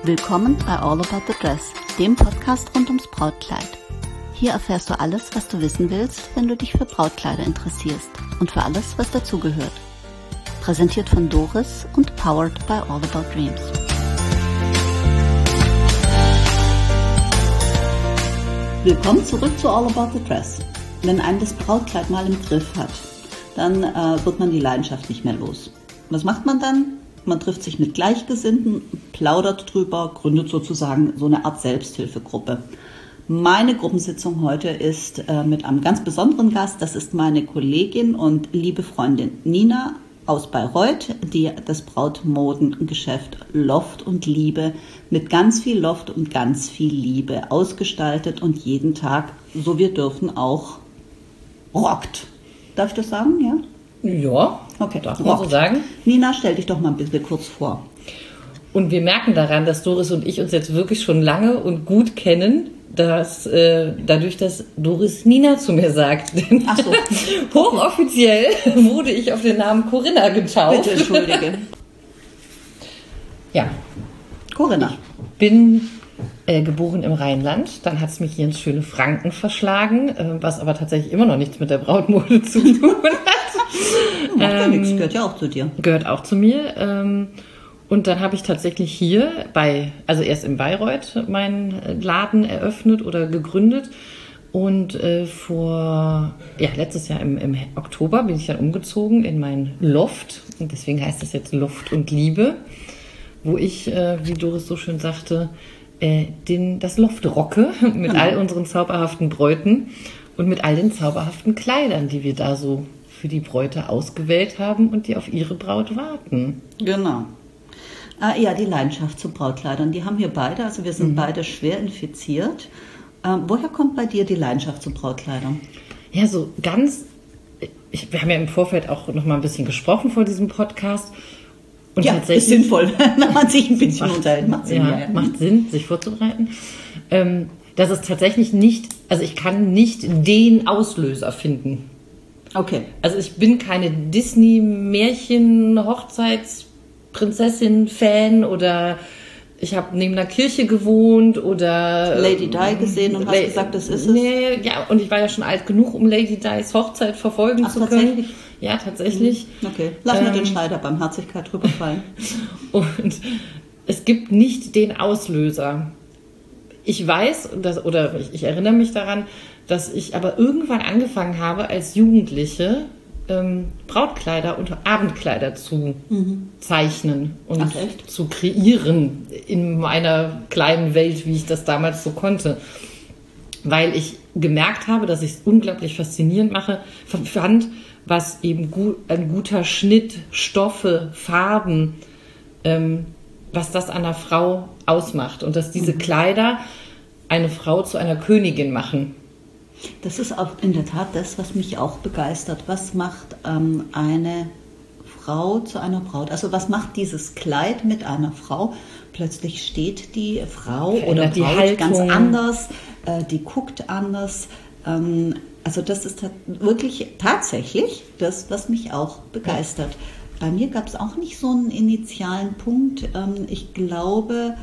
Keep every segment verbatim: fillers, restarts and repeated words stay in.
Willkommen bei All About the Dress, dem Podcast rund ums Brautkleid. Hier erfährst du alles, was du wissen willst, wenn du dich für Brautkleider interessierst und für alles, was dazugehört. Präsentiert von Doris und powered by All About Dreams. Willkommen zurück zu All About the Dress. Wenn einem das Brautkleid mal im Griff hat, dann äh, wird man die Leidenschaft nicht mehr los. Was macht man dann? Man trifft sich mit Gleichgesinnten, plaudert drüber, gründet sozusagen so eine Art Selbsthilfegruppe. Meine Gruppensitzung heute ist äh, mit einem ganz besonderen Gast. Das ist meine Kollegin und liebe Freundin Nina aus Bayreuth, die das Brautmodengeschäft Loft und Liebe mit ganz viel Loft und ganz viel Liebe ausgestaltet und jeden Tag, so wir dürfen, auch rockt. Darf ich das sagen, ja? Ja, okay. Darf man so sagen. Nina, stell dich doch mal ein bisschen kurz vor. Und wir merken daran, dass Doris und ich uns jetzt wirklich schon lange und gut kennen, dass äh, dadurch, dass Doris Nina zu mir sagt. Ach so. Hochoffiziell wurde ich auf den Namen Corinna getauft. Bitte entschuldige. Ja. Corinna. Ich bin äh, geboren im Rheinland. Dann hat es mich hier ins schöne Franken verschlagen, äh, was aber tatsächlich immer noch nichts mit der Brautmode zu tun hat. Macht ja ähm, nichts, gehört ja auch zu dir. Gehört auch zu mir. Ähm, und dann habe ich tatsächlich hier bei, also erst in Bayreuth meinen Laden eröffnet oder gegründet. Und äh, vor, ja, letztes Jahr im, im Oktober bin ich dann umgezogen in mein Loft. Und deswegen heißt es jetzt Loft und Liebe, wo ich, äh, wie Doris so schön sagte, äh, den, das Loft rocke mit all unseren zauberhaften Bräuten und mit all den zauberhaften Kleidern, die wir da so für die Bräute ausgewählt haben und die auf ihre Braut warten. Genau. Ah, ja, die Leidenschaft zu Brautkleidern, die haben wir beide, also wir sind mhm. beide schwer infiziert. Ähm, woher kommt bei dir die Leidenschaft zu Brautkleidern? Ja, so ganz, ich, wir haben ja im Vorfeld auch noch mal ein bisschen gesprochen vor diesem Podcast. Und ja, tatsächlich, ist sinnvoll, wenn man sich ein bisschen macht, unterhält. Macht Sinn, ja, ja. macht Sinn, sich vorzubereiten. Ähm, dass es tatsächlich nicht, also ich kann nicht den Auslöser finden. Okay. Also ich bin keine Disney-Märchen-Hochzeitsprinzessin-Fan oder ich habe neben einer Kirche gewohnt oder Lady Di gesehen und hast La- gesagt, das ist es? Nee, ja, und ich war ja schon alt genug, um Lady Di's Hochzeit verfolgen Ach, zu können. Tatsächlich? Ja, tatsächlich. Okay, lass ähm, mir den Schneider Barmherzigkeit drüber fallen. Und es gibt nicht den Auslöser. Ich weiß, dass, oder ich, ich erinnere mich daran, dass ich aber irgendwann angefangen habe, als Jugendliche ähm, Brautkleider und Abendkleider zu mhm. zeichnen und Ach, zu kreieren in meiner kleinen Welt, wie ich das damals so konnte. Weil ich gemerkt habe, dass ich es unglaublich faszinierend mache, fand, was eben gut, ein guter Schnitt, Stoffe, Farben, ähm, was das an einer Frau ausmacht und dass diese mhm. Kleider eine Frau zu einer Königin machen. Das ist auch in der Tat das, was mich auch begeistert. Was macht ähm, eine Frau zu einer Braut? Also was macht dieses Kleid mit einer Frau? Plötzlich steht die Frau Verändert oder die Braut Haltung. Ganz anders, äh, die guckt anders. Ähm, also das ist wirklich tatsächlich das, was mich auch begeistert. Ja. Bei mir gab es auch nicht so einen initialen Punkt. Ähm, ich glaube,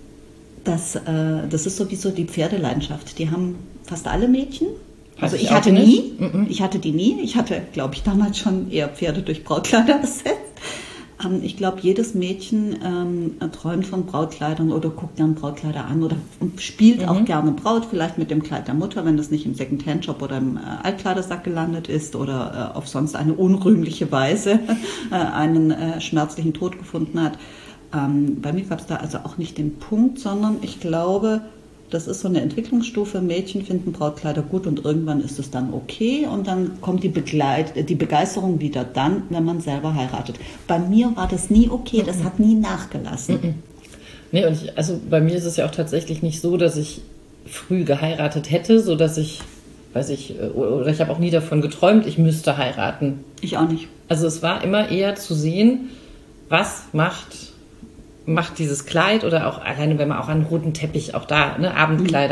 dass, äh, das ist sowieso die Pferdeleidenschaft. Die haben fast alle Mädchen. Also ich, ich hatte nie, mm-mm. ich hatte die nie. Ich hatte, glaube ich, damals schon eher Pferde durch Brautkleider ersetzt. Ähm, ich glaube, jedes Mädchen ähm, träumt von Brautkleidern oder guckt gern Brautkleider an oder spielt mhm. auch gerne Braut, vielleicht mit dem Kleid der Mutter, wenn das nicht im Secondhand-Shop oder im äh, Altkleidersack gelandet ist oder äh, auf sonst eine unrühmliche Weise äh, einen äh, schmerzlichen Tod gefunden hat. Ähm, bei mir gab es da also auch nicht den Punkt, sondern ich glaube, das ist so eine Entwicklungsstufe. Mädchen finden Brautkleider gut und irgendwann ist es dann okay und dann kommt die, Begleit- die Begeisterung wieder dann, wenn man selber heiratet. Bei mir war das nie okay, das hat nie nachgelassen. Nee, und ich, also bei mir ist es ja auch tatsächlich nicht so, dass ich früh geheiratet hätte, so dass ich, weiß ich, oder ich habe auch nie davon geträumt, ich müsste heiraten. Ich auch nicht. Also es war immer eher zu sehen, was macht macht dieses Kleid oder auch alleine, wenn man auch einen roten Teppich, auch da, ne, Abendkleider,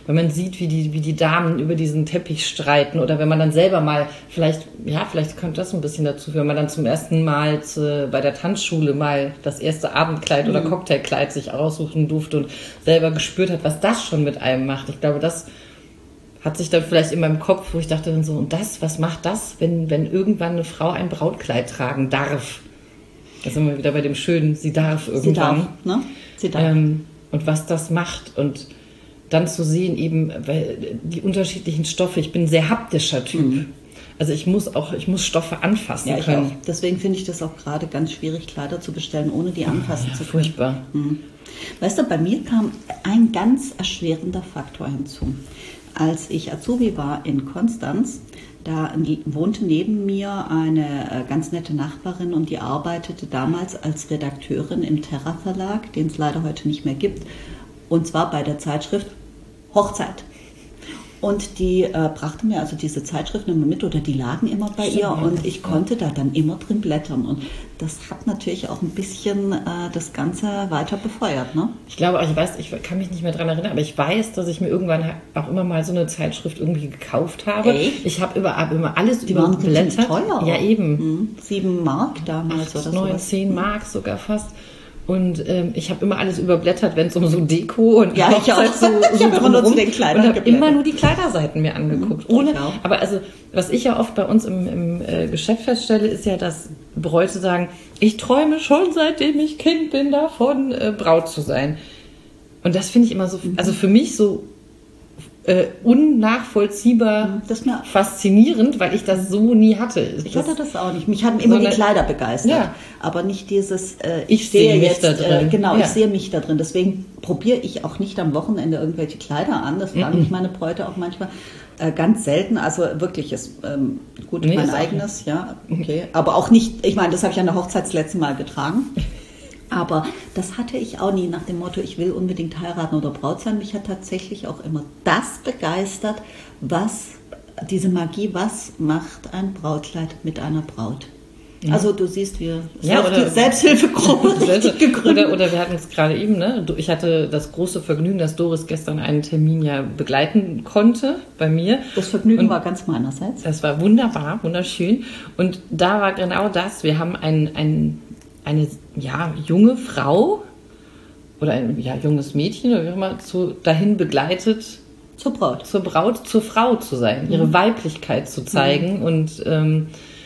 wenn man sieht, wie die, wie die Damen über diesen Teppich streiten oder wenn man dann selber mal, vielleicht, ja, vielleicht könnte das ein bisschen dazu führen, wenn man dann zum ersten Mal zu, bei der Tanzschule mal das erste Abendkleid oder Cocktailkleid sich aussuchen durfte und selber gespürt hat, was das schon mit einem macht. Ich glaube, das hat sich dann vielleicht in meinem Kopf, wo ich dachte dann so, und das, was macht das, wenn, wenn irgendwann eine Frau ein Brautkleid tragen darf? Da sind wir wieder bei dem Schönen, sie darf irgendwann. Sie darf, ne? Sie darf. Ähm, und was das macht und dann zu sehen eben, weil die unterschiedlichen Stoffe, ich bin ein sehr haptischer Typ. Mhm. Also ich muss auch, ich muss Stoffe anfassen ja, ich können. Auch. Deswegen finde ich das auch gerade ganz schwierig, Kleider zu bestellen, ohne die anfassen ja, zu können. Furchtbar. Mhm. Weißt du, bei mir kam ein ganz erschwerender Faktor hinzu. Als ich Azubi war in Konstanz, da wohnte neben mir eine ganz nette Nachbarin und die arbeitete damals als Redakteurin im Terra Verlag, den es leider heute nicht mehr gibt, und zwar bei der Zeitschrift Hochzeit. Und die äh, brachte mir also diese Zeitschriften immer mit oder die lagen immer bei ihr und ich konnte da dann immer drin blättern. Und das hat natürlich auch ein bisschen äh, das Ganze weiter befeuert. Ne? Ich glaube, ich weiß, ich kann mich nicht mehr daran erinnern, aber ich weiß, dass ich mir irgendwann auch immer mal so eine Zeitschrift irgendwie gekauft habe. Echt? Ich habe über, immer alles die überblättert. Die waren teuer. Ja, eben. Mhm. Sieben Mark damals Acht, oder neun, sowas. zehn Mark sogar fast. Und ähm, ich habe immer alles überblättert, wenn es um so Deko und ja, ich auch. so, so ich habe immer nur zu den Kleidern und habe immer nur die Kleiderseiten mir angeguckt. Mhm, ohne, aber also, was ich ja oft bei uns im, im äh, Geschäft feststelle, ist ja, dass Bräute sagen, ich träume schon seitdem ich Kind bin davon, äh, Braut zu sein. Und das finde ich immer so, also für mich so äh, unnachvollziehbar das mir faszinierend, weil ich das so nie hatte. Ich das, hatte das auch nicht. Mich haben immer sondern, die Kleider begeistert, ja. aber nicht dieses, äh, ich, ich sehe mich jetzt, da drin. Äh, genau, ja. ich sehe mich da drin. Deswegen probiere ich auch nicht am Wochenende irgendwelche Kleider an. Das fragen mich meine Bräute auch manchmal. Äh, ganz selten, also wirklich ist ähm, gut, nee, mein ist eigenes, ja, okay. Aber auch nicht, ich meine, das habe ich an der Hochzeit das letzte Mal getragen. Aber das hatte ich auch nie nach dem Motto, ich will unbedingt heiraten oder Braut sein. Mich hat tatsächlich auch immer das begeistert, was, diese Magie, was macht ein Brautkleid mit einer Braut. Ja. Also du siehst, wir ja, die Selbsthilfegruppe richtig gegründet. Oder, oder wir hatten es gerade eben, ne? Ich hatte das große Vergnügen, dass Doris gestern einen Termin ja begleiten konnte bei mir. Das Vergnügen und war ganz meinerseits. Das war wunderbar, wunderschön. Und da war genau das, wir haben ein, ein, eine ja, junge Frau oder ein ja, junges Mädchen oder wie auch immer zu, dahin begleitet, zur Braut. Zur Braut, zur Frau zu sein, ihre mhm. Weiblichkeit zu zeigen mhm. und ähm,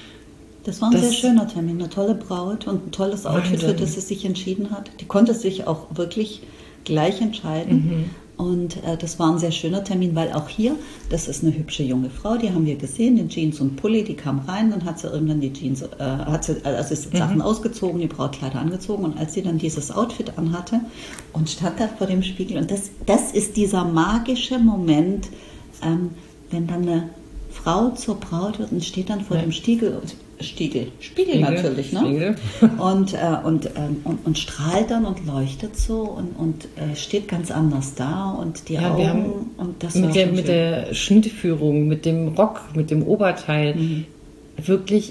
das war ein das sehr schöner Termin, eine tolle Braut und ein tolles Outfit, für das sie sich entschieden hat. Die konnte sich auch wirklich gleich entscheiden. Mhm. Und äh, das war ein sehr schöner Termin, weil auch hier, das ist eine hübsche junge Frau, die haben wir gesehen, in Jeans und Pulli, die kam rein, dann hat sie irgendwann die Jeans, äh, hat sie also ist die Sachen mhm. ausgezogen, die Brautkleider angezogen und als sie dann dieses Outfit anhatte und stand da vor dem Spiegel und das, das ist dieser magische Moment, ähm, wenn dann eine Frau zur Braut wird und steht dann vor ja. dem Spiegel und Spiegel, Spiegel, Spiegel natürlich, ne? Spiegel. Und, äh, und, ähm, und, und strahlt dann und leuchtet so und, und äh, steht ganz anders da und die ja, Augen wir haben und das mit war der, schon mit schön. der Schnittführung, mit dem Rock, mit dem Oberteil mhm. wirklich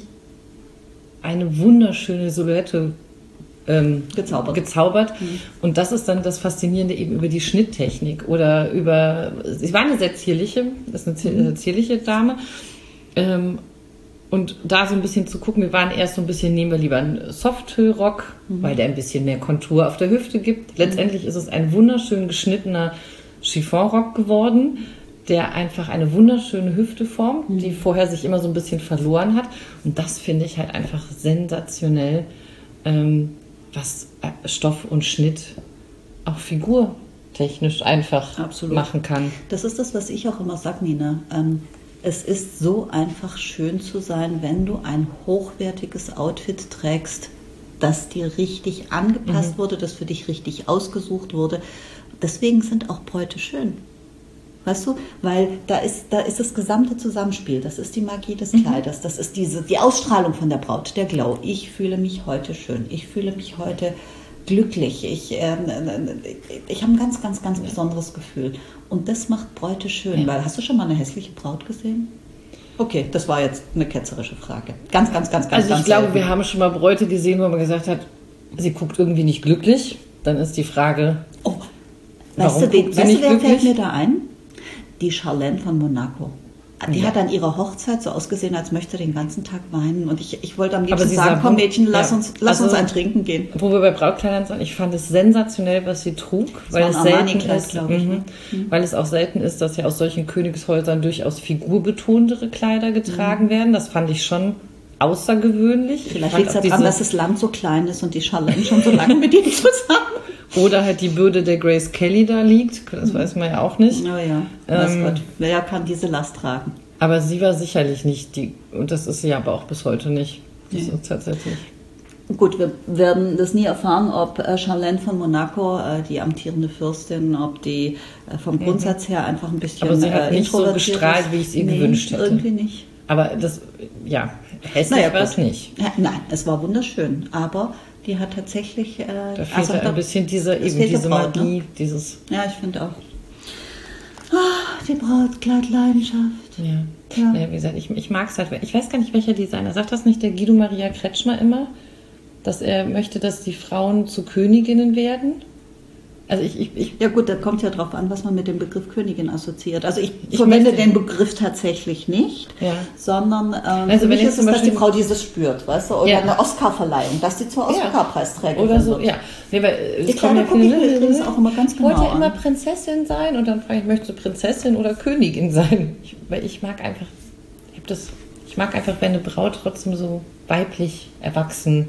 eine wunderschöne Silhouette ähm, gezaubert. gezaubert. Mhm. Und das ist dann das Faszinierende eben über die Schnitttechnik oder über, sie war eine sehr zierliche, das ist eine mhm. zierliche Dame, ähm, und da so ein bisschen zu gucken, wir waren erst so ein bisschen, nehmen wir lieber einen Soft-Rock, mhm. weil der ein bisschen mehr Kontur auf der Hüfte gibt. Letztendlich mhm. ist es ein wunderschön geschnittener Chiffonrock geworden, der einfach eine wunderschöne Hüfte formt, mhm. die vorher sich immer so ein bisschen verloren hat. Und das finde ich halt einfach sensationell, ähm, was Stoff und Schnitt auch figurtechnisch einfach Absolut. machen kann. Das ist das, was ich auch immer sage, Nina. Ähm, Es ist so einfach schön zu sein, wenn du ein hochwertiges Outfit trägst, das dir richtig angepasst mhm. wurde, das für dich richtig ausgesucht wurde. Deswegen sind auch Bräute schön. Weißt du? Weil da ist, da ist das gesamte Zusammenspiel. Das ist die Magie des Kleiders. Das ist diese, die Ausstrahlung von der Braut, der Glow. Ich fühle mich heute schön. Ich fühle mich heute glücklich. Ich, äh, ich habe ein ganz, ganz, ganz besonderes Gefühl. Und das macht Bräute schön. Ja. Weil, hast du schon mal eine hässliche Braut gesehen? Okay, das war jetzt eine ketzerische Frage. Ganz, ganz, ganz, ganz, Also ich ganz glaube, selten. wir haben schon mal Bräute gesehen, wo man gesagt hat, sie guckt irgendwie nicht glücklich. Dann ist die Frage, oh, weißt du, wen, weißt du wer glücklich? Fällt mir da ein? Die Charlene von Monaco. Die ja. hat an ihrer Hochzeit so ausgesehen, als möchte den ganzen Tag weinen. Und ich, ich wollte am liebsten sagen, komm Mädchen, lass, ja. uns, lass also, uns ein Trinken gehen. Wo wir bei Brautkleidern sind, ich fand es sensationell, was sie trug. Das weil es selten ist, ich, mhm, mhm. Weil es auch selten ist, dass ja aus solchen Königshäusern durchaus figurbetontere Kleider getragen mhm. werden. Das fand ich schon außergewöhnlich. Vielleicht liegt es daran, dass das Land so klein ist und die Charlene schon so lange mit ihm zusammen. Oder halt die Bürde der Grace Kelly da liegt, das weiß man ja auch nicht. Oh ja, weiß Gott, wer kann diese Last tragen? Aber sie war sicherlich nicht die, und das ist sie aber auch bis heute nicht. Das nee. ist tatsächlich. Gut, wir werden das nie erfahren, ob äh, Charlene von Monaco, äh, die amtierende Fürstin, ob die äh, vom Grundsatz her einfach ein bisschen aber sie hat äh, nicht so gestrahlt, wie ich es ihr nee, gewünscht hätte. Irgendwie nicht. Aber das, ja, hässlich naja, war es nicht. Ja, nein, es war wunderschön, aber die hat tatsächlich... Äh, da fehlt also, ein da, bisschen diese, eben diese Braut, Magie, ne? dieses... Ja, ich finde auch. Oh, die Brautkleidleidenschaft. Ja. Ja. ja, wie gesagt, ich, ich mag es halt. Ich weiß gar nicht, welcher Designer. Sagt das nicht der Guido Maria Kretschmer immer? Dass er möchte, dass die Frauen zu Königinnen werden? Also ich, ich, ich ja gut, da kommt ja drauf an, was man mit dem Begriff Königin assoziiert. Also ich, ich verwende den Begriff tatsächlich nicht, ja. sondern ähm, also für wenn mich ist es, dass die Frau dieses dieses spürt, weißt du? Oder ja. eine Oscarverleihung, dass die zur Oscarpreisträgerin oder so, wird. ja. Nee, weil, die Kleider gucke ich mir übrigens auch immer ganz genau an. Ich wollte ja immer Prinzessin sein und dann frage ich, möchtest du Prinzessin oder Königin sein? Ich, weil ich mag einfach, ich habe das, ich mag einfach, wenn eine Braut trotzdem so weiblich erwachsen.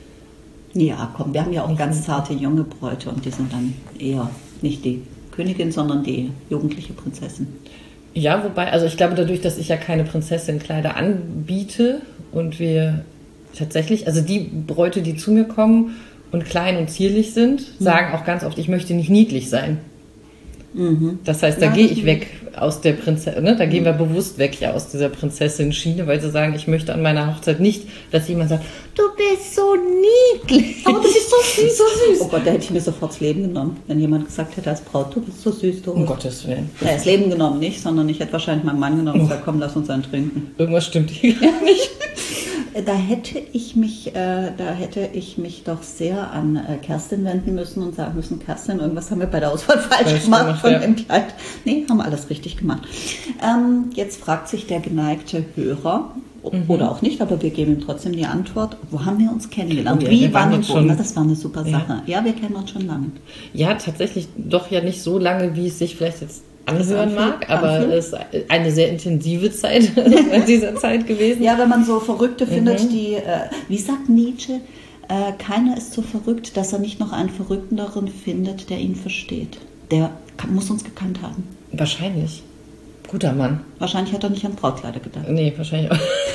Ja, komm, wir haben ja auch ganz zarte junge Bräute und die sind dann eher nicht die Königin, sondern die jugendliche Prinzessin. Ja, wobei, also ich glaube dadurch, dass ich ja keine Prinzessin-Kleider anbiete und wir tatsächlich, also die Bräute, die zu mir kommen und klein und zierlich sind, mhm. sagen auch ganz oft, ich möchte nicht niedlich sein. Mhm. Das heißt, da ja, gehe ich weg aus der Prinzessin, ne? Da mhm. gehen wir bewusst weg ja aus dieser Prinzessin-Schiene, weil sie sagen, ich möchte an meiner Hochzeit nicht, dass jemand sagt, du bist so niedlich. Aber du bist so süß, so süß. Oh Gott, da hätte ich mir sofort das Leben genommen, wenn jemand gesagt hätte als Braut, du bist so süß. Du um Gottes Willen. Ja, das Leben genommen nicht, sondern ich hätte wahrscheinlich meinen Mann genommen und gesagt, komm, lass uns einen trinken. Irgendwas stimmt hier gar nicht. Da hätte ich mich, äh, da hätte ich mich doch sehr an äh, Kerstin wenden müssen und sagen müssen, Kerstin, irgendwas haben wir bei der Auswahl falsch Vielleicht gemacht von ja. dem Kleid. Nee, haben wir alles richtig gemacht. Ähm, jetzt fragt sich der geneigte Hörer, mhm. oder auch nicht, aber wir geben ihm trotzdem die Antwort, wo haben wir uns kennengelernt? Oh, Wie ja, waren wir schon? Na, das war eine super Sache. Ja. ja, wir kennen uns schon lange. Ja, tatsächlich doch ja nicht so lange, wie es sich vielleicht jetzt anhören mag, aber es ist eine sehr intensive Zeit in dieser Zeit gewesen. Ja, wenn man so Verrückte findet, mhm. die, äh, wie sagt Nietzsche, äh, keiner ist so verrückt, dass er nicht noch einen Verrückteren findet, der ihn versteht. Der kann, muss uns gekannt haben. Wahrscheinlich. Guter Mann. Wahrscheinlich hat er nicht an Brautkleider gedacht. Nee, wahrscheinlich auch.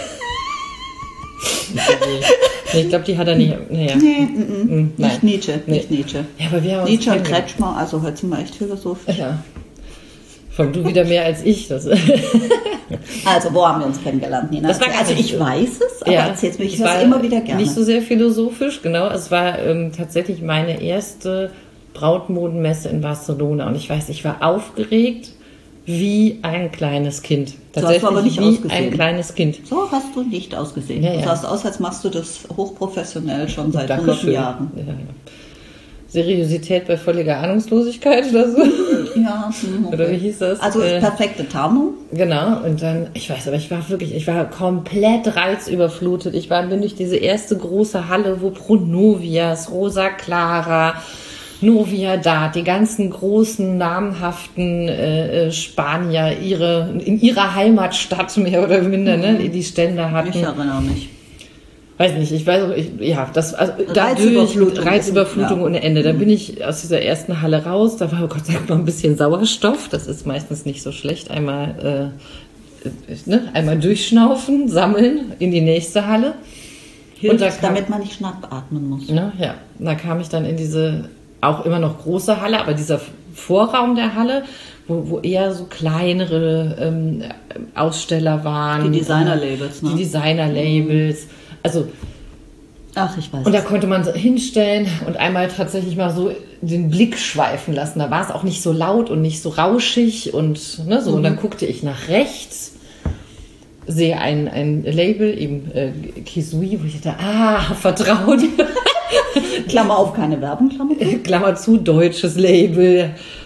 nee, ich glaube, die hat er nicht. Naja. Nee, mm, mm, nicht Nietzsche. Nee. Nicht Nietzsche. Ja, aber wir haben Nietzsche und Kretschmer, also heute sind wir echt philosophisch. Ja. Von du wieder mehr als ich. Das also, wo haben wir uns kennengelernt, Nina? Das war also, ich weiß es, aber ja, erzähl's mir, ich höre es immer wieder gerne. Nicht so sehr philosophisch, genau. Es war ähm, tatsächlich meine erste Brautmodenmesse in Barcelona. Und ich weiß, ich war aufgeregt wie ein kleines Kind. Tatsächlich so hast du aber nicht wie ausgesehen. Ein kleines Kind. So hast du nicht ausgesehen. Ja, ja. Du sahst aus, als machst du das hochprofessionell schon seit hunderten Jahren. Ja, ja. Seriosität bei völliger Ahnungslosigkeit oder so. Ja, okay. Oder wie hieß das? Also äh, perfekte Tarnung. Genau, und dann, ich weiß, aber ich war wirklich, ich war komplett reizüberflutet. Ich war, bin durch diese erste große Halle, wo Pronovias, Rosa Clara, Novia Dat, die ganzen großen, namhaften äh, Spanier ihre, in ihrer Heimatstadt mehr oder minder, mhm. ne, die Stände hatten. Ich erinnere mich. Weiß nicht, ich weiß, ich, ja, das, also Reizüberflutung, Reizüberflutung ja. ohne Ende. Da bin ich aus dieser ersten Halle raus, da war Gott sei Dank noch ein bisschen Sauerstoff, das ist meistens nicht so schlecht, einmal, äh, ne, einmal durchschnaufen, sammeln in die nächste Halle. Hilft, und da kam, damit man nicht schnappatmen muss. Ne, ja, da kam ich dann in diese, auch immer noch große Halle, aber dieser Vorraum der Halle, Wo, wo eher so kleinere ähm, Aussteller waren. Die Designer-Labels, ne? Die Designer-Labels. Also, ach, ich weiß. Und da konnte man so hinstellen und einmal tatsächlich mal so den Blick schweifen lassen. Da war es auch nicht so laut und nicht so rauschig und ne, so. Mhm. Und dann guckte ich nach rechts, sehe ein, ein Label, eben äh, Kisui, wo ich dachte, ah, vertraut. Klammer auf, keine Werbung, Klammer zu. Klammer zu, deutsches Label.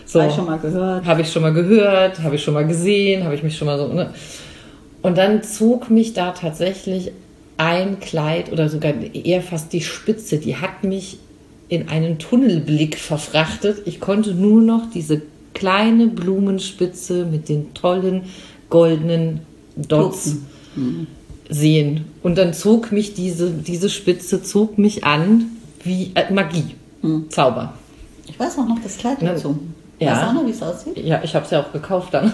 So, habe ich schon mal gehört. Habe ich schon mal gehört, habe ich schon mal gesehen, habe ich mich schon mal so, ne? Und dann zog mich da tatsächlich ein Kleid oder sogar eher fast die Spitze, die hat mich in einen Tunnelblick verfrachtet. Ich konnte nur noch diese kleine Blumenspitze mit den tollen goldenen Dots mhm. sehen. Und dann zog mich diese, diese Spitze, zog mich an wie äh, Magie, mhm. Zauber. Ich weiß auch noch das Kleid dazu. Ja. Weißt du auch noch, wie es aussieht? Ja, ich habe es ja auch gekauft dann.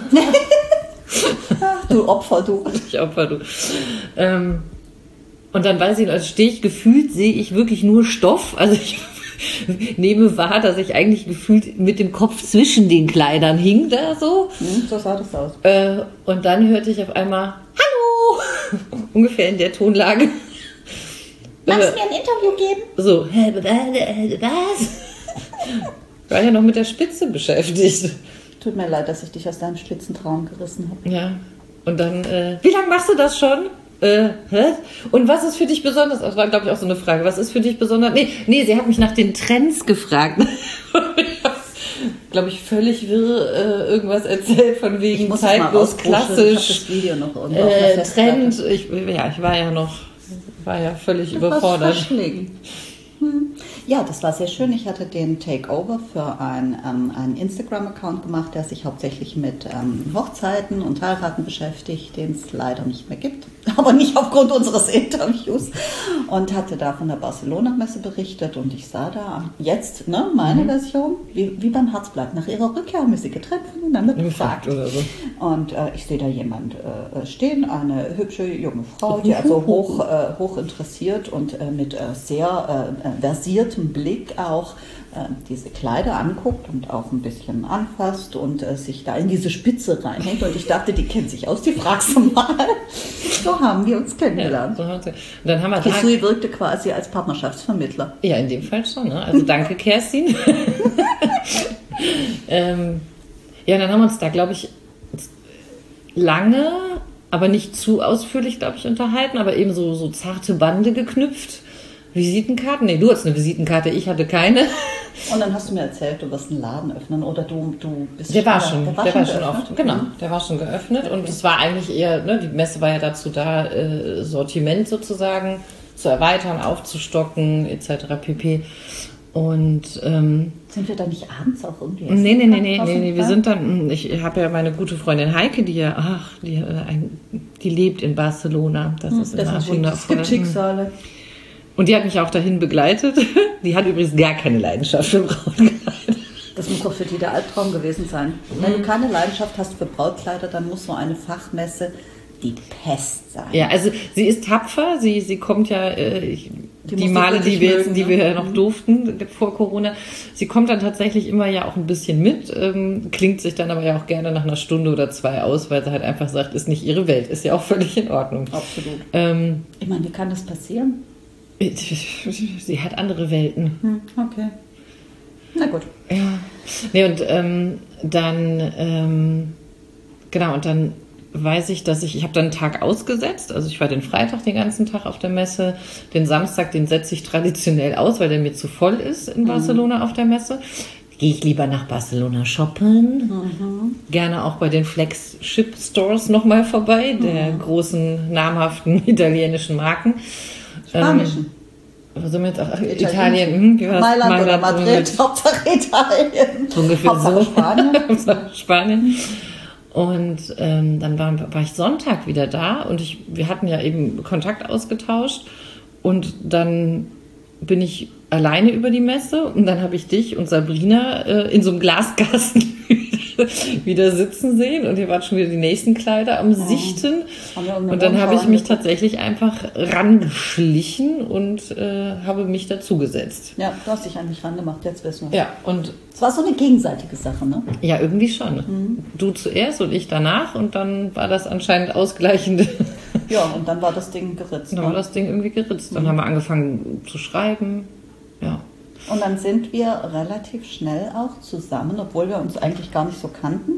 Du Opfer, du. Ich Opfer, du. Ähm, und dann weiß ich, also stehe ich gefühlt, sehe ich wirklich nur Stoff. Also ich nehme wahr, dass ich eigentlich gefühlt mit dem Kopf zwischen den Kleidern hing da so. Hm, so sah das aus. Äh, und dann hörte ich auf einmal, hallo, ungefähr in der Tonlage. Magst du mir ein Interview geben? So, was? Ich war ja noch mit der Spitze beschäftigt. Tut mir leid, dass ich dich aus deinem Spitzentraum gerissen habe. Ja, und dann, äh, wie lange machst du das schon? Äh, hä? Und was ist für dich besonders? Das war, glaube ich, auch so eine Frage. Was ist für dich besonders? Nee, nee, sie hat mich nach den Trends gefragt. Ich habe, glaube ich, völlig wirr äh, irgendwas erzählt von wegen zeitlos, klassisch, ich das Video noch irgendwo äh, Trend. Ich, ja, ich war ja noch, war ja völlig überfordert. Hm. Ja, das war sehr schön. Ich hatte den Takeover für ein, ähm, einen Instagram-Account gemacht, der sich hauptsächlich mit ähm, Hochzeiten und Heiraten beschäftigt, den es leider nicht mehr gibt, aber nicht aufgrund unseres Interviews. Und hatte da von der Barcelona-Messe berichtet und ich sah da jetzt ne, meine mhm. Version, wie, wie beim Herzblatt. Nach ihrer Rückkehr haben wir sie getrennt voneinander befragt. Oder so. Und äh, ich sehe da jemand äh, stehen, eine hübsche junge Frau, die also hoch, äh, hoch interessiert und äh, mit äh, sehr äh, versiertem Blick auch äh, diese Kleider anguckt und auch ein bisschen anfasst und äh, sich da in diese Spitze reinhängt. Und ich dachte, die kennt sich aus, die fragst du mal. So haben wir uns kennengelernt. Ja, so und dann haben wir Kisui wirkte quasi als Partnerschaftsvermittler. Ja, in dem Fall schon. Ne? Also danke, Kerstin. ähm, ja, dann haben wir uns da, glaube ich, lange, aber nicht zu ausführlich, glaube ich, unterhalten, aber eben so, so zarte Bande geknüpft. Visitenkarten? Nee, du hattest eine Visitenkarte, ich hatte keine. Und dann hast du mir erzählt, du wirst einen Laden öffnen oder du, du bist Der war schon, der war, der schon, war schon oft, genau, der war schon geöffnet und es war eigentlich eher, ne, die Messe war ja dazu da, äh, Sortiment sozusagen zu erweitern, aufzustocken, et cetera pp. Und ähm, sind wir da nicht abends auch irgendwie? Nee, nee, nee, nee, nee, nee, wir sind dann, ich habe ja meine gute Freundin Heike, die ja, ach, die, äh, ein, die lebt in Barcelona. Das hm, ist immer das wundervoll. Es gibt Schicksale. Und die hat mich auch dahin begleitet. Die hat übrigens gar keine Leidenschaft für Brautkleider. Das muss doch für die der Albtraum gewesen sein. Wenn du keine Leidenschaft hast für Brautkleider, dann muss so eine Fachmesse die Pest sein. Ja, also sie ist tapfer. Sie, sie kommt ja, äh, die, die Male, die wir, mögen, die wir ja noch durften vor Corona, sie kommt dann tatsächlich immer ja auch ein bisschen mit, ähm, klingt sich dann aber ja auch gerne nach einer Stunde oder zwei aus, weil sie halt einfach sagt, ist nicht ihre Welt. Ist ja auch völlig in Ordnung. Absolut. Ähm, ich meine, wie kann das passieren? Sie hat andere Welten. Hm, okay. Na gut. Ja. Nee, und ähm, dann, ähm, genau, und dann weiß ich, dass ich, ich habe dann einen Tag ausgesetzt, also ich war den Freitag den ganzen Tag auf der Messe, den Samstag, den setze ich traditionell aus, weil der mir zu voll ist in Barcelona mhm. auf der Messe. Gehe ich lieber nach Barcelona shoppen, mhm. gerne auch bei den Flagship Stores nochmal vorbei, der mhm. großen, namhaften italienischen Marken. Spanischen. Ähm, sind wir jetzt auch, ach, Italien, Italien hm, wie Mailand, Mailand oder Madrid, so Hauptsache Italien. Ungefähr Hauptsache so. Spanien. Spanien. Und ähm, dann war, war ich Sonntag wieder da und ich, wir hatten ja eben Kontakt ausgetauscht und dann bin ich alleine über die Messe und dann habe ich dich und Sabrina äh, in so einem Glaskasten wieder sitzen sehen und ihr wart schon wieder die nächsten Kleider am Sichten. Und dann habe ich mich tatsächlich einfach rangeschlichen und äh, habe mich dazugesetzt. Ja, du hast dich an mich rangemacht, jetzt wissen wir. Ja, und es war so eine gegenseitige Sache, ne? Ja, irgendwie schon. Mhm. Du zuerst und ich danach und dann war das anscheinend ausgleichend. Ja, und dann war das Ding geritzt. Dann ne? war das Ding irgendwie geritzt. Dann mhm. haben wir angefangen zu schreiben. Ja. Und dann sind wir relativ schnell auch zusammen, obwohl wir uns eigentlich gar nicht so kannten,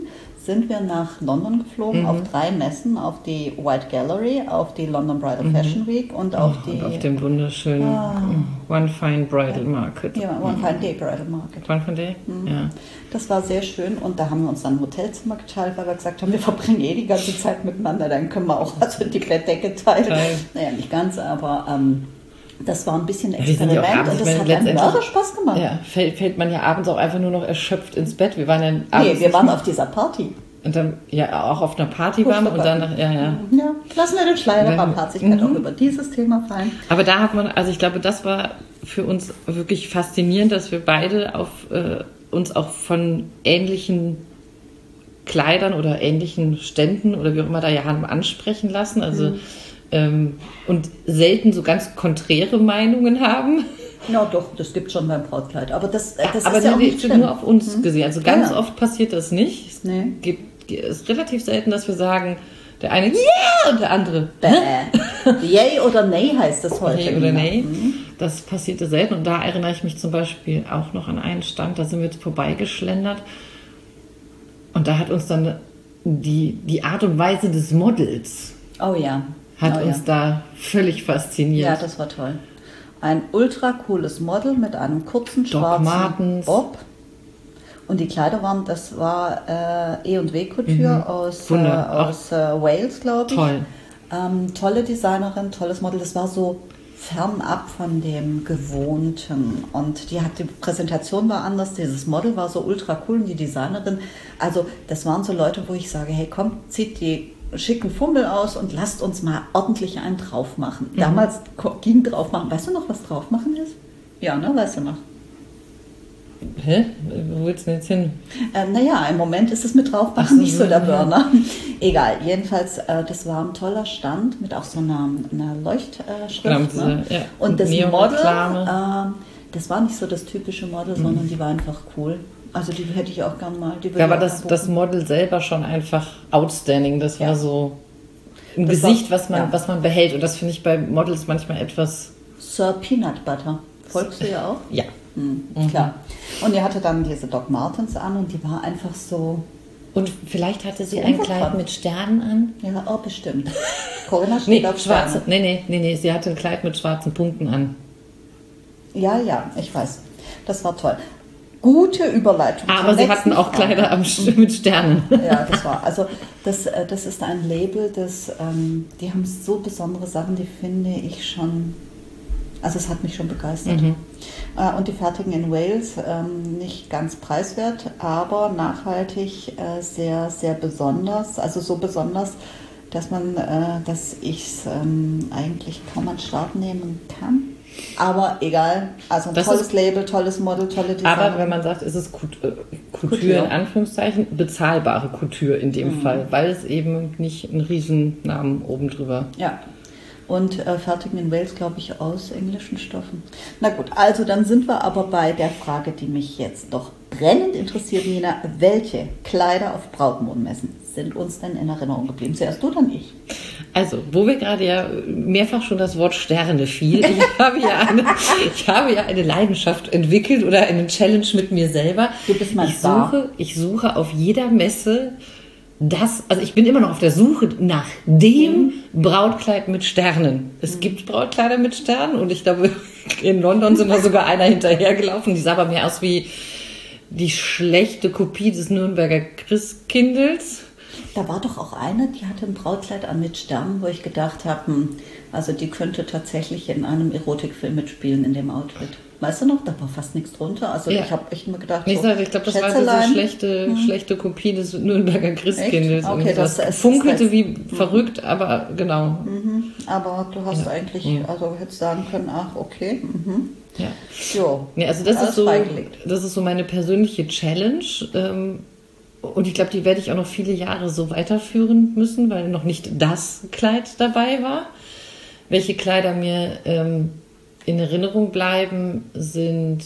sind wir nach London geflogen, Mhm. auf drei Messen, auf die White Gallery, auf die London Bridal Fashion Week und auf Oh, die und auf dem wunderschönen Ah. One Fine Bridal Market. ja, One Fine Day Bridal Market. One Fine Day? Ja. Das war sehr schön und da haben wir uns dann ein Hotelzimmer geteilt, weil wir gesagt haben, wir verbringen eh die ganze Zeit miteinander, dann können wir auch also die Bettdecke teilen. Teil. Naja, nicht ganz, aber ähm, das war ein bisschen wir sind ja auch Experiment abends, und ich das meine, hat einen letztendlich- Mörder Spaß gemacht. Ja, fällt, fällt man ja abends auch einfach nur noch erschöpft ins Bett. Wir waren ja abends Nee, wir nicht waren mehr- auf dieser Party. und dann ja auch auf einer Party waren und dann ja ja. Ja, lassen wir den Schleier der Ja. Barmherzigkeit Mhm. auch über dieses Thema fallen. Aber da hat man, also ich glaube, das war für uns wirklich faszinierend, dass wir beide auf äh, uns auch von ähnlichen Kleidern oder ähnlichen Ständen oder wie auch immer da ja haben ansprechen lassen. Also Mhm. ähm, und selten so ganz konträre Meinungen haben. Ja, doch, das gibt schon beim Brautkleid. Aber das, äh, das Aber ist ja auch die- nicht die schlimm. nur auf uns gesehen. Also ganz Ja. oft passiert das nicht. Es Nee. gibt, es ist relativ selten, dass wir sagen, der eine yeah und der andere Bäh. Yay oder nay heißt das heute. nee oder Nina. nee. Mhm. Das passierte selten. Und da erinnere ich mich zum Beispiel auch noch an einen Stand, da sind wir jetzt vorbeigeschlendert. Und da hat uns dann die, die Art und Weise des Models Oh ja. hat oh, uns ja. da völlig fasziniert. Ja, das war toll. Ein ultra cooles Model mit einem kurzen Doc schwarzen Martens. Bob. Und die Kleider waren, das war äh, E und W Couture aus, äh, Wunder- aus äh, Wales, glaube ich. Toll. Ähm, tolle Designerin, tolles Model. Das war so fernab von dem Gewohnten. Und die, hat, die Präsentation war anders, dieses Model war so ultra cool und die Designerin. Also das waren so Leute, wo ich sage, hey komm, zieht die schicken Fummel aus und lasst uns mal ordentlich einen drauf machen. Mhm. Damals ko- ging drauf machen. Weißt du noch, was drauf machen ist? Ja, ne, weißt du noch. Hä? Wo willst du denn jetzt hin? Ähm, naja, im Moment ist es mit draufmachen Ach so, nicht so der ja. Burner. Egal, jedenfalls, äh, das war ein toller Stand mit auch so einer, einer Leuchtschrift. Genau, Ne? diese, ja, Und das Model, Neonreklame. äh, das war nicht so das typische Model, sondern die war einfach cool. Also die hätte ich auch gern mal. Die würde Ja, aber ich auch das, mal das buchen. Model selber schon einfach outstanding. Das war Ja. so ein Das Gesicht, war- was man, ja. was man behält. Und das finde ich bei Models manchmal etwas. Sir Peanut Butter. Folgst du ja auch? Ja. Hm, klar. Und die hatte dann diese Doc Martens an und die war einfach so, Und vielleicht hatte sie So ein unverwandt. Kleid mit Sternen an. ja, oh, bestimmt. Corinna steht Nee, auf schwarze. Sterne. Nee, nee, nee, nee, sie hatte ein Kleid mit schwarzen Punkten an. Ja, ja, ich weiß. Das war toll. Gute Überleitung. Aber zur sie nächsten hatten auch Frage. Kleider am St- mit Sternen. Ja, das war, also das, äh, das ist ein Label, das, ähm, die haben so besondere Sachen, die finde ich schon, also es hat mich schon begeistert. Mhm. Äh, und die fertigen in Wales, ähm, nicht ganz preiswert, aber nachhaltig, äh, sehr, sehr besonders, also so besonders, dass man, äh, dass ich es ähm, eigentlich kaum an den Start nehmen kann. Aber egal, also ein Das tolles ist- Label, tolles Model, tolle Design. Aber wenn man sagt, ist es Couture, äh, Couture Couture. in Anführungszeichen, bezahlbare Couture in dem Fall, weil es eben nicht einen Riesennamen oben drüber. Ja. Und äh, fertigen in Wales, glaube ich, aus englischen Stoffen. Na gut, also dann sind wir aber bei der Frage, die mich jetzt doch brennend interessiert, Nina. Welche Kleider auf Brautmodenmessen sind uns denn in Erinnerung geblieben? Zuerst du, dann ich. Also, wo wir gerade ja mehrfach schon das Wort Sterne fiel, ich habe ja eine, ich habe ja eine Leidenschaft entwickelt oder eine Challenge mit mir selber. Du bist mein ich Star. suche, ich suche auf jeder Messe das, also ich bin immer noch auf der Suche nach dem Brautkleid mit Sternen. Es gibt Brautkleider mit Sternen und ich glaube, in London sind da sogar einer hinterhergelaufen, die sah aber mehr aus wie die schlechte Kopie des Nürnberger Christkindls. Da war doch auch eine, die hatte ein Brautkleid an mit Sternen, wo ich gedacht habe, hm, also die könnte tatsächlich in einem Erotikfilm mitspielen in dem Outfit. Weißt du noch, da war fast nichts drunter. Also Ja. ich habe echt mir gedacht, Ich, so, sag, ich glaube, das war Schätzelein. diese schlechte, schlechte Kopie des Nürnberger Christkindles. Echt? Okay, Irgendwie. das das ist- funkelte das- wie verrückt, aber genau. Mhm, aber du hast Ja. eigentlich, Ja. also hättest sagen können, ach, okay. Mhm. Ja. Jo. Nee, also das Alles ist, so, freigelegt. das ist so meine persönliche Challenge. Ähm, und ich glaube, die werde ich auch noch viele Jahre so weiterführen müssen, weil noch nicht das Kleid dabei war. Welche Kleider mir ähm, in Erinnerung bleiben, sind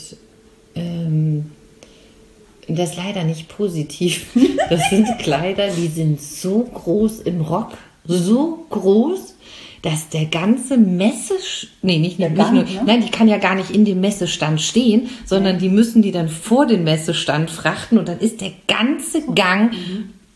ähm, das ist leider nicht positiv. Das sind Kleider, die sind so groß im Rock, so groß, dass der ganze Messe, nee, nicht, Der nicht Gang, nur, ne? nein, die kann ja gar nicht in dem Messestand stehen, sondern die müssen die dann vor den Messestand frachten und dann ist der ganze Gang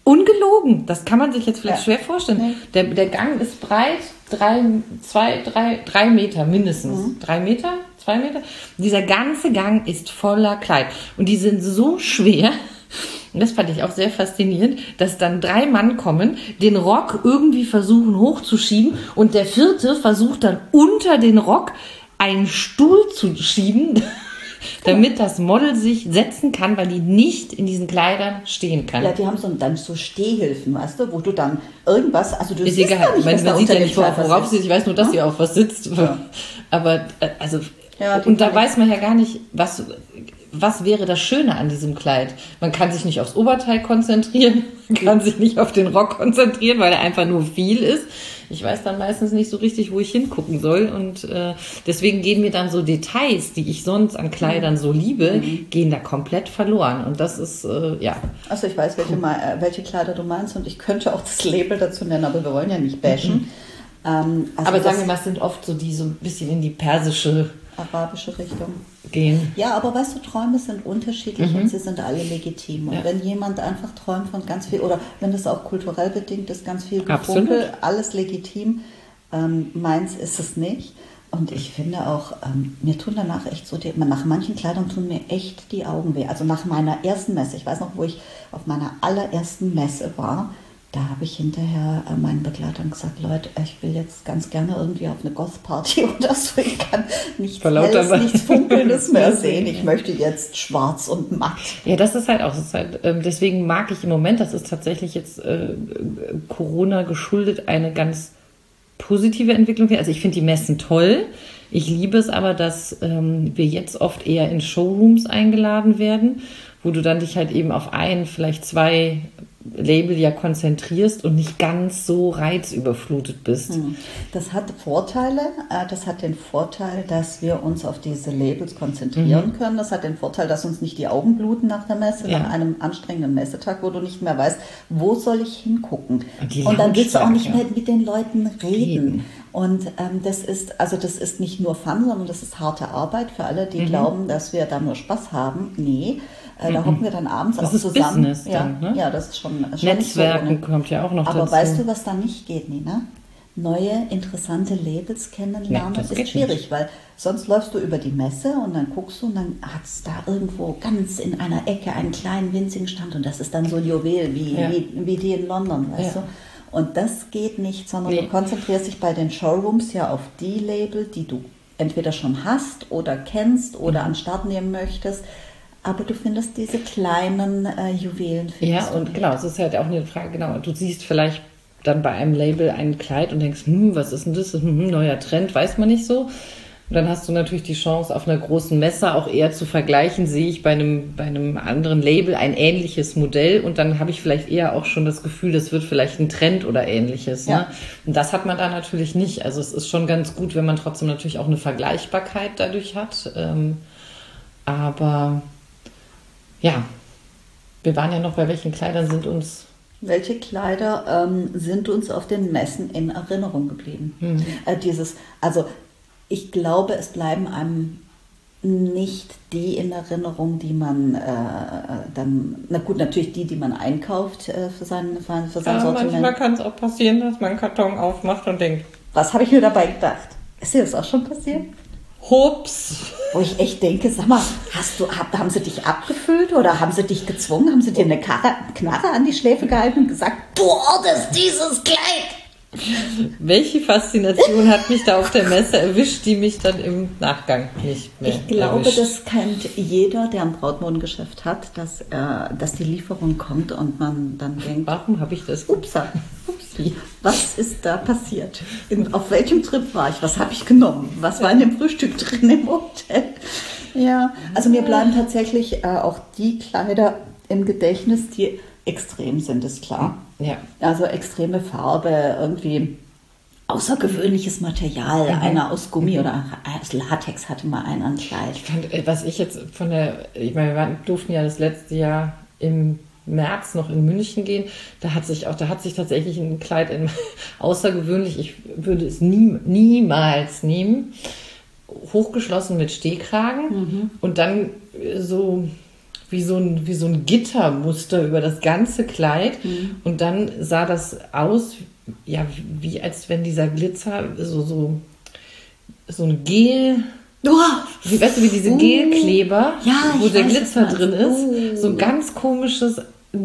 ungelogen, das kann man sich jetzt vielleicht Ja. schwer vorstellen. Nee. Der, der Gang ist breit, drei, zwei, drei, drei Meter mindestens. Mhm. Drei Meter? Zwei Meter? Dieser ganze Gang ist voller Kleid. Und die sind so schwer, und das fand ich auch sehr faszinierend, dass dann drei Mann kommen, den Rock irgendwie versuchen hochzuschieben und der vierte versucht dann unter den Rock einen Stuhl zu schieben, damit das Model sich setzen kann, weil die nicht in diesen Kleidern stehen kann. Ja, die haben so, dann so Stehhilfen, weißt du, wo du dann irgendwas, also du Ist siehst egal, gar nicht, man, was man da sieht unter ja dem nicht, worauf, Kleid worauf was sie ist. ich weiß nur, dass Ja? sie auf was sitzt. Ja. Aber, äh, also, Ja, die und da kann weiß man ja gar nicht, was, was wäre das Schöne an diesem Kleid. Man kann sich nicht aufs Oberteil konzentrieren, man kann sich nicht auf den Rock konzentrieren, weil er einfach nur viel ist. Ich weiß dann meistens nicht so richtig, wo ich hingucken soll. Und äh, deswegen gehen mir dann so Details, die ich sonst an Kleidern so liebe, Mhm. gehen da komplett verloren. Und das ist, äh, ja. Also ich weiß, welche, Ma- äh, welche Kleider du meinst und ich könnte auch das Label dazu nennen, aber wir wollen ja nicht bashen. Ähm, also Aber das sagen wir mal, es sind oft so, die so ein bisschen in die persische arabische Richtung. gehen. Ja, aber weißt du, Träume sind unterschiedlich und sie sind alle legitim. Und Ja. wenn jemand einfach träumt von ganz viel, oder wenn das auch kulturell bedingt ist, ganz viel Absolut. Gefunkel, alles legitim, ähm, meins ist es nicht. Und ich finde auch, ähm, mir tun danach echt so, die, nach manchen Kleidern tun mir echt die Augen weh. Also nach meiner ersten Messe, ich weiß noch, wo ich auf meiner allerersten Messe war, da habe ich hinterher äh, meinen Begleitern gesagt, Leute, ich will jetzt ganz gerne irgendwie auf eine Goth-Party oder so. Ich kann nichts Vor lauter Helles, Wa- nichts Funkelndes mehr sehen. Ja. Ich möchte jetzt schwarz und matt. Ja, das ist halt auch, das ist halt, ähm, deswegen mag ich im Moment, das ist tatsächlich jetzt äh, Corona geschuldet, eine ganz positive Entwicklung. Also ich finde die Messen toll. Ich liebe es aber, dass ähm, wir jetzt oft eher in Showrooms eingeladen werden, wo du dann dich halt eben auf ein, vielleicht zwei Label ja konzentrierst und nicht ganz so reizüberflutet bist. Das hat Vorteile. Äh, Das hat den Vorteil, dass wir uns auf diese Labels konzentrieren können. Das hat den Vorteil, dass uns nicht die Augen bluten nach der Messe, Ja. nach einem anstrengenden Messetag, wo du nicht mehr weißt, wo soll ich hingucken. Und die Und dann willst du auch nicht Lautstärke. mehr mit den Leuten reden. Reden. Und ähm, das ist, also das ist nicht nur Fun, sondern das ist harte Arbeit für alle, die glauben, dass wir da nur Spaß haben. Nee, äh, da hocken wir dann abends Das auch ist zusammen. Business ja, dann, ne? ja, das ist schon, ist schon nicht so Netzwerken ohne. kommt ja auch noch Aber dazu. weißt du, was da nicht geht, Nina? Neue, interessante Labels kennenlernen Nee, das ist geht schwierig, nicht. weil sonst läufst du über die Messe und dann guckst du und dann hat es da irgendwo ganz in einer Ecke einen kleinen winzigen Stand und das ist dann so ein Juwel wie, Ja. wie, wie die in London, weißt Ja. du? Und das geht nicht, sondern Nee. du konzentrierst dich bei den Showrooms ja auf die Label, die du entweder schon hast oder kennst oder Mhm. an den Start nehmen möchtest. Aber du findest diese kleinen äh, Juwelen. Ja, findest du und nicht. genau, es ist halt auch eine Frage, genau, du siehst vielleicht dann bei einem Label ein Kleid und denkst, hm, was ist denn das? Hm, neuer Trend, weiß man nicht so. Und dann hast du natürlich die Chance, auf einer großen Messe auch eher zu vergleichen, sehe ich bei einem, bei einem anderen Label ein ähnliches Modell und dann habe ich vielleicht eher auch schon das Gefühl, das wird vielleicht ein Trend oder ähnliches. Ja. Ne? Und das hat man da natürlich nicht. Also es ist schon ganz gut, wenn man trotzdem natürlich auch eine Vergleichbarkeit dadurch hat. Ähm, aber ja, wir waren ja noch bei welchen Kleidern sind uns... Welche Kleider ähm, sind uns auf den Messen in Erinnerung geblieben? Mhm. Äh, dieses, also ich glaube, es bleiben einem nicht die in Erinnerung, die man äh, dann, na gut, natürlich die, die man einkauft äh, für sein, für, für sein Ja, Sortiment. manchmal kann es auch passieren, dass man einen Karton aufmacht und denkt, Was habe ich mir dabei gedacht? Ist dir das auch schon passiert? hups. Wo ich echt denke, sag mal, hast du, hab, haben sie dich abgefüllt oder haben sie dich gezwungen? Haben sie dir eine Karre, Knarre an die Schläfe gehalten und gesagt, du ordest dieses Kleid? Welche Faszination hat mich da auf der Messe erwischt, die mich dann im Nachgang nicht mehr Ich glaube, erwischt? das kennt jeder, der ein Brautmodengeschäft hat, dass, äh, dass die Lieferung kommt und man dann denkt, Warum habe ich das? upsa, upsi, was ist da passiert? In, auf welchem Trip war ich? Was habe ich genommen? Was war in dem Frühstück drin im Hotel? Ja, also mir bleiben tatsächlich äh, auch die Kleider im Gedächtnis, die extrem sind, ist klar. Ja. Also extreme Farbe, irgendwie außergewöhnliches Material. Mhm. Einer aus Gummi oder aus Latex hatte mal einen an Kleid. Ich fand, äh, was ich jetzt von der, ich meine, wir waren- durften ja das letzte Jahr im März noch in München gehen. Da hat sich auch, da hat sich tatsächlich ein Kleid in, außergewöhnlich, ich würde es nie, niemals nehmen, hochgeschlossen mit Stehkragen und dann äh, so wie so ein, wie so ein Gittermuster über das ganze Kleid. Mhm. Und dann sah das aus, ja, wie als wenn dieser Glitzer so, so, so ein Gel... Oh. Wie, weißt du, wie diese Uh. Gelkleber, Ja, wo ich der weiß, Glitzer was du drin meinst. ist. Uh. So ein ganz komisches,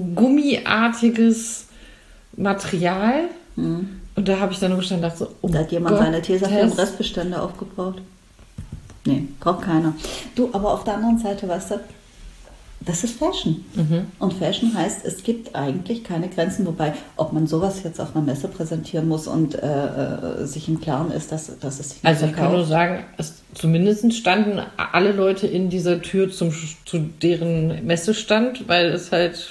gummiartiges Material. Mhm. Und da habe ich dann nur gestanden und dachte so, oh Da hat jemand Gott, seine Tesafilm Tess. Restbestände aufgebraucht. Nee, braucht keiner. Du, aber auf der anderen Seite, weißt du, das ist Fashion. Mhm. Und Fashion heißt, es gibt eigentlich keine Grenzen, wobei, ob man sowas jetzt auf einer Messe präsentieren muss und äh, äh, sich im Klaren ist, dass, dass es sich nicht Also ich kann nur verkauft. sagen, es, zumindest standen alle Leute in dieser Tür zum, zu deren Messestand, weil es halt,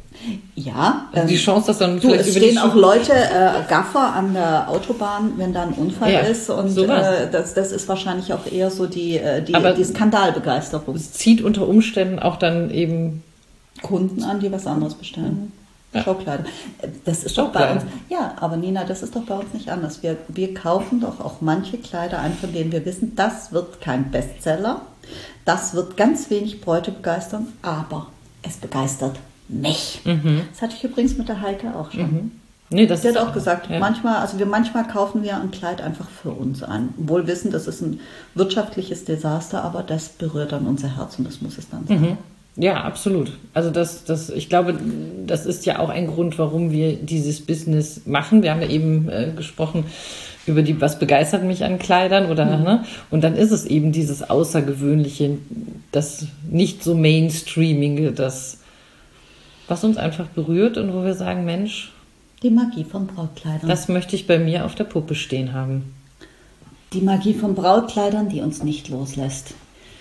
Ja, also die ähm, Chance, dass dann du, vielleicht es über die stehen auch Schu- Leute, äh, Gaffer an der Autobahn, wenn da ein Unfall Ja, ist und sowas. äh, das, das ist wahrscheinlich auch eher so die, äh, die, Aber- die Skandalbegeisterung. es zieht unter Umständen auch dann eben, Kunden an, die was anderes bestellen. Ja. Schaukleider. Das ist doch bei Schaukleider. uns. Ja, aber Nina, das ist doch bei uns nicht anders. Wir, wir kaufen doch auch manche Kleider ein, von denen wir wissen, das wird kein Bestseller. Das wird ganz wenig Bräute begeistern, aber es begeistert mich. Das hatte ich übrigens mit der Heike auch schon. nee, das Sie hat ist auch gesagt, ja. manchmal, also wir manchmal kaufen wir ein Kleid einfach für uns ein. Wohl wissen, das ist ein wirtschaftliches Desaster, aber das berührt dann unser Herz und das muss es dann sein. Ja, absolut. Also das, das, ich glaube, das ist ja auch ein Grund, warum wir dieses Business machen. Wir haben ja eben äh, gesprochen über die, was begeistert mich an Kleidern oder, Mhm. ne? Und dann ist es eben dieses Außergewöhnliche, das nicht so Mainstreamige, das, was uns einfach berührt und wo wir sagen, Mensch, Die Magie von Brautkleidern. das möchte ich bei mir auf der Puppe stehen haben. Die Magie von Brautkleidern, die uns nicht loslässt.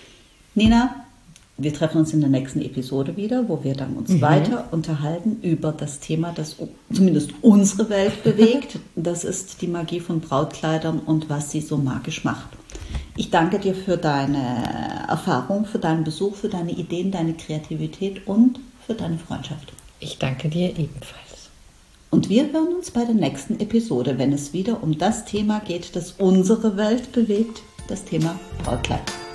Nina, wir treffen uns in der nächsten Episode wieder, wo wir dann uns weiter unterhalten über das Thema, das zumindest unsere Welt bewegt. Das ist die Magie von Brautkleidern und was sie so magisch macht. Ich danke dir für deine Erfahrung, für deinen Besuch, für deine Ideen, deine Kreativität und für deine Freundschaft. Ich danke dir ebenfalls. Und wir hören uns bei der nächsten Episode, wenn es wieder um das Thema geht, das unsere Welt bewegt, das Thema Brautkleid.